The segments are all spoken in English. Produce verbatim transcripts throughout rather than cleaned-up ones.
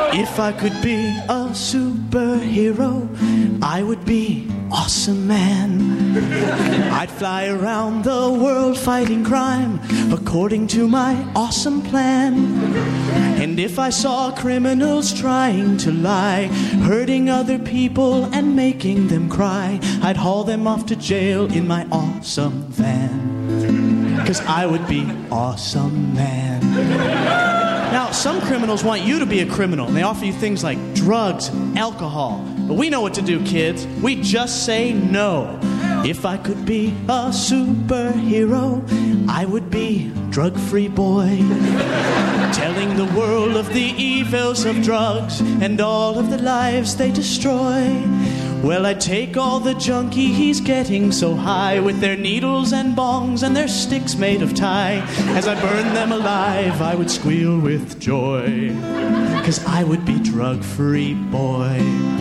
If I could be a superhero, I would be awesome man. I'd fly around the world fighting crime according to my awesome plan. And if I saw criminals trying to lie, hurting other people and making them cry, I'd haul them off to jail in my awesome van. 'Cause I would be awesome man. Now, some criminals want you to be a criminal, and they offer you things like drugs, alcohol. But we know what to do, kids. We just say no. If I could be a superhero, I would be drug-free boy, telling the world of the evils of drugs and all of the lives they destroy. Well, I'd take all the junkie he's getting so high with their needles and bongs and their sticks made of tie. As I burn them alive, I would squeal with joy, 'cause I would be drug-free boy.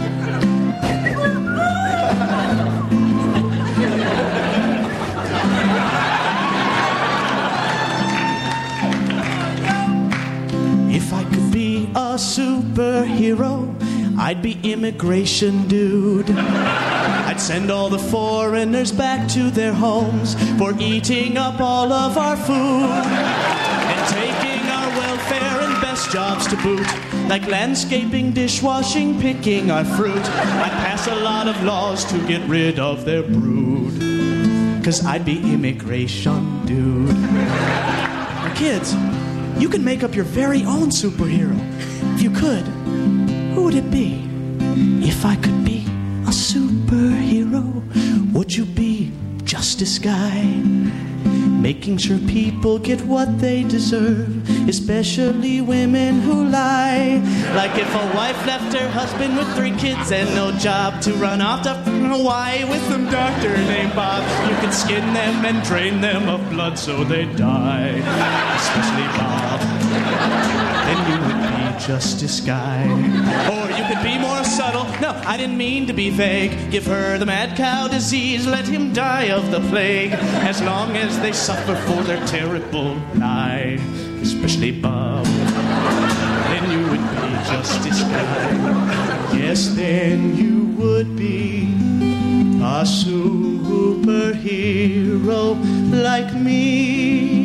If I could be a superhero, I'd be immigration dude. I'd send all the foreigners back to their homes for eating up all of our food and taking our welfare and best jobs to boot, like landscaping, dishwashing, picking our fruit. I'd pass a lot of laws to get rid of their brood, 'cause I'd be immigration dude. Now, kids, you can make up your very own superhero. If you could, who would it be? If I could be a superhero, would you be Justice Guy? Making sure people get what they deserve, especially women who lie. Like if a wife left her husband with three kids and no job to run off to Hawaii with some doctor named Bob, you could skin them and drain them of blood so they die, especially Bob. Then you would be Justice Guy. Or you could be more subtle. No, I didn't mean to be vague. Give her the mad cow disease, let him die of the plague, as long as they suffer for their terrible lie, especially Bob. Then you would be Justice Guy. Yes, then you would be a superhero like me.